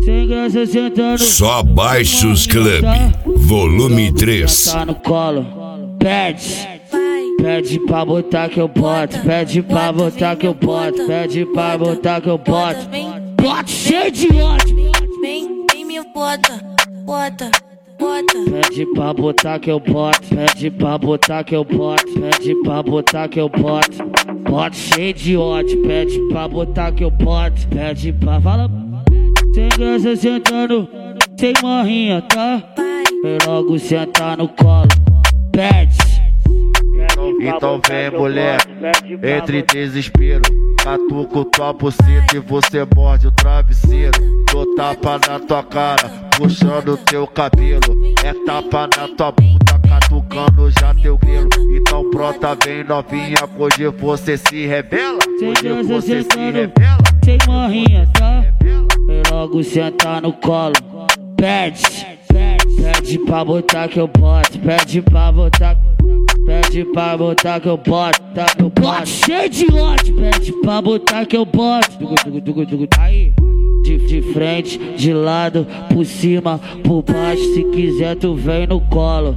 Sem graça sentando. Só Baixos Club, volume 3. Tá no colo, pede. Pede pra botar que eu boto, pede pra botar que eu boto, pede pra botar que eu boto. Bote cheio de ódio. Vem me bota, bota. Pede pra botar que eu boto, pede pra botar que eu boto, pede pra botar que eu boto. Bote cheio de ódio, pede pra botar que eu boto, pede pra fala. Sem graça sentando, sem morrinha, tá? Vem logo sentar no colo, pede. Então vem mulher, entre desespero, catuco tua buceta e você morde o travesseiro. Dou tapa na tua cara, puxando teu cabelo. É tapa na tua bunda, catucando já teu grelo. Então brota bem novinha, hoje você se revela. Hoje você se revela. Sem morrinha, tá? Vem logo sentar no colo, pede. Pede pra botar que eu boto, pede pra botar. Pede pra botar que eu boto, tá que eu boto. Cheio de ódio, pede pra botar que eu boto. Aí, de frente, de lado, por cima, por baixo. Se quiser tu vem no colo.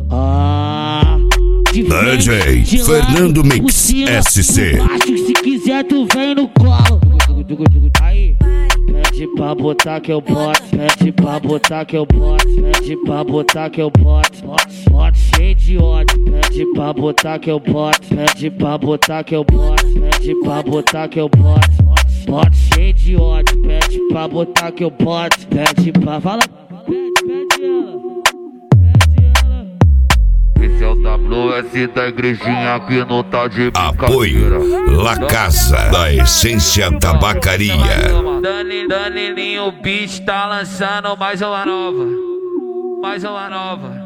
De frente, DJ de lado, Fernando por Mix cima, SC. por baixo. Se quiser tu vem no colo. Aí, pede pra botar que eu boto, pede pra botar que eu boto, pede pra botar que eu boto. Bote cheio de ódio, pede pra botar que eu boto, pede pra botar que eu boto, pede pra botar que eu boto. Bote cheio de ódio, pede pra botar que eu boto, pede pra fala. Pede ela, pede ela. Esse é o WS da igrejinha que não tá de brincadeira. Apoio La Casa da Essência Tabacaria. Danilinho Beat tá lançando mais uma nova.